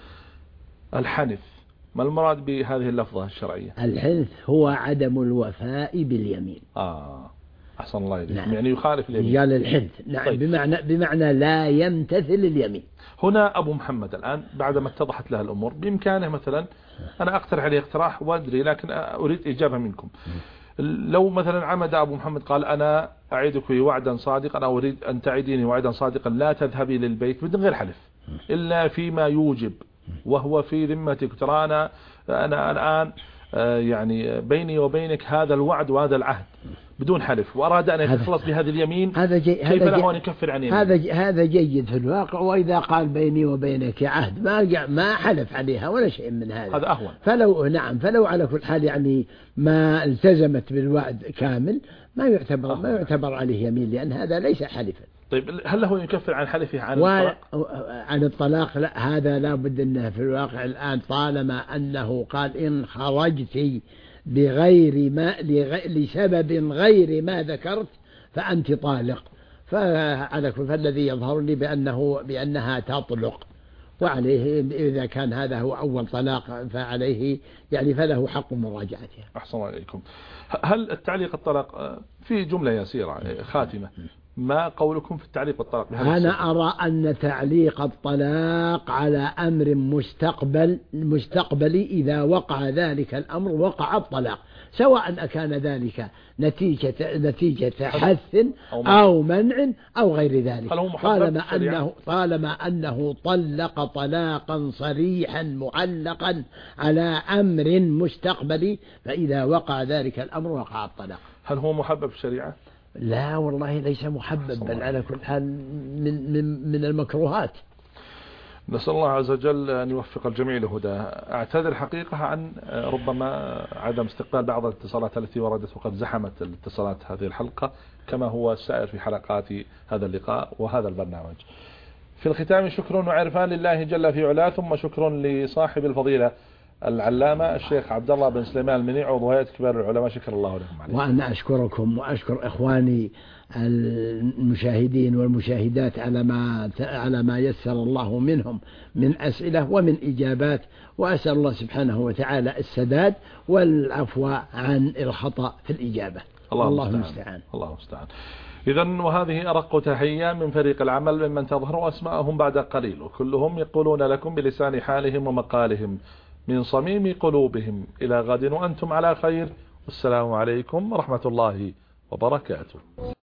الحنث ما المراد بهذه اللفظة الشرعية؟ الحنث هو عدم الوفاء باليمين. آه أحسن الله إليكم. نعم. يعني يخالف اليمين. قال الحنث. نعم. طيب. بمعنى بمعنى لا يمتثل اليمين. هنا أبو محمد الآن بعدما اتضحت له الأمور بإمكانه مثلا أنا أقترح عليه اقتراح وأدري لكن أريد إجابة منكم. لو مثلا عمد أبو محمد قال أنا أعيدك وعدا صادقا أو أريد أن تعيديني وعدا صادقا لا تذهبي للبيت بدون غير حلف إلا فيما يوجب وهو في ذمتك، ترى أنا أنا الآن يعني بيني وبينك هذا الوعد وهذا العهد بدون حلف وأراد أن يتخلص بهذه اليمين هذا جي كيف له أن يكفر عن يمين؟ هذا هذا جيد في الواقع. وإذا قال بيني وبينك عهد ما ما حلف عليها ولا شيء من هذا هذا أهون. فلو نعم فلو على كل حال يعني ما التزمت بالوعد كامل ما يعتبر أهون. ما يعتبر عليه يمين لأن هذا ليس حلفا. طيب هل له يكفر عن حلفه عن و... الطلاق؟ عن الطلاق لا، هذا لا بد أنه في الواقع الآن طالما أنه قال إن خرجت بغير ما لسبب غير ما ذكرت فأنت طالق، فعلى كل فالذي يظهر لي بأنه بأنها تطلق وعليه إذا كان هذا هو أول طلاق فعليه يعني فله حق مراجعتها. أحسن عليكم. هل التعليق الطلاق في جملة يسيرة خاتمة، ما قولكم في التعليق الطلاق؟ أنا أرى أن تعليق الطلاق على أمر مستقبل مستقبلي إذا وقع ذلك الأمر وقع الطلاق، سواء كان ذلك نتيجة نتيجة حث أو منع أو غير ذلك، طالما أنه طالما أنه طلق طلاقا صريحا معلقا على أمر مستقبلي، فإذا وقع ذلك الأمر وقع الطلاق. هل هو محبب في الشريعة؟ لا والله ليس محبب، بل على كل حال من من من المكروهات. نسأل الله عز وجل أن يوفق الجميع لهداه. أعتذر حقيقة عن ربما عدم استقبال بعض الاتصالات التي وردت وقد زحمت الاتصالات هذه الحلقة كما هو السائر في حلقات هذا اللقاء وهذا البرنامج. في الختام شكر وعرفان لله جل في علاه، ثم شكر لصاحب الفضيلة العلامة الشيخ عبد الله بن سليمان المنيع عضو هيئة كبار العلماء، شكر الله لكم عليه. وأنا أشكركم وأشكر إخواني المشاهدين والمشاهدات على ما على ما يسر الله منهم من أسئلة ومن إجابات، وأسأل الله سبحانه وتعالى السداد والعفو عن الخطأ في الإجابة. الله المستعان. الله المستعان. إذا وهذه أرق تحية من فريق العمل ممن تظهر أسماءهم بعد قليل، وكلهم يقولون لكم بلسان حالهم ومقالهم من صميم قلوبهم إلى غد وأنتم على خير، والسلام عليكم ورحمة الله وبركاته.